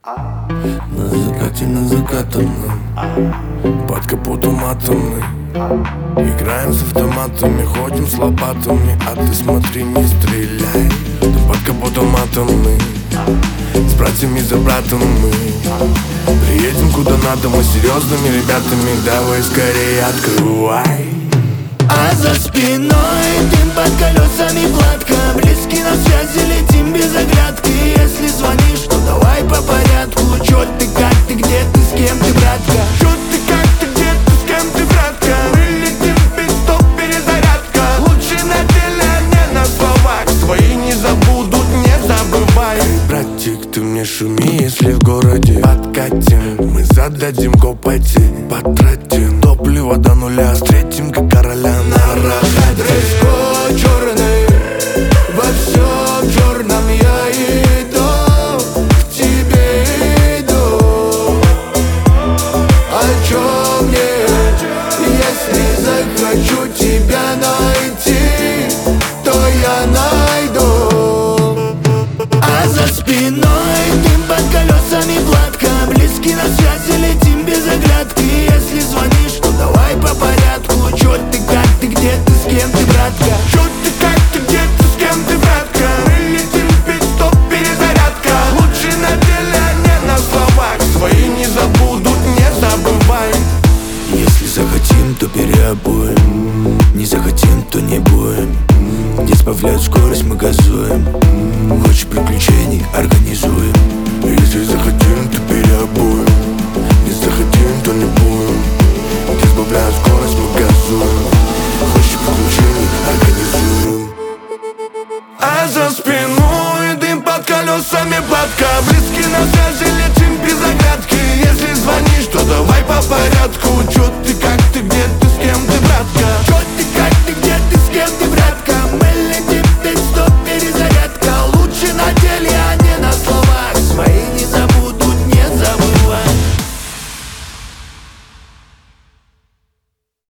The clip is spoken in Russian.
На закатанном под капотом атомный. Играем с автоматами, ходим с лопатами. А ты смотри, не стреляй. Под капотом атомный. С братьями за братом мы приедем куда надо, мы серьезными ребятами. Давай скорее открывай. А за спиной дым под колесами гладко. Близки на связи, летим без оглядки. Если звонишь, то давай по порядку. Чё ты, как ты, где ты, с кем ты, братка? Чё ты, как ты, где ты, с кем ты, братка? Мы летим в пит-стоп, перезарядка. Лучше на деле, а не на словах. Свои не забудут, не забывай. Эй, братик, ты мне шуми, если в городе подкатим. Мы зададим копоти, потратим топливо до нуля. Встретим как короля на рахат. Дресс-код черный, во всем черном я иду, к тебе иду. О чем мне, если захочу тебя найти, то я найду. А за спиной дым под колесами гладко. Близки на связи, летим без оглядки. Если звонишь, то давай по порядку. Чё ты, как ты, где ты, с кем ты, братка? Чё ты, как ты, где ты, с кем ты, братка? Мы летим в пит-стоп, перезарядка. Лучше на деле, а не на словах. Свои не забудут, не забывай. Если захотим, то переобуем. Не захотим, то не будем. Где сбавляют скорость, мы газуем. Хочешь приключений, организуем. Если захотим, то переобуем. Не захотим, то не будем. Где сбавляют скорость, мы газуем. Хочешь приключений, организуем. А за спиной дым под колесами гладко. Близки на связи, летим без оглядки. Если звонишь, то давай по порядку. Чё ты, как ты, где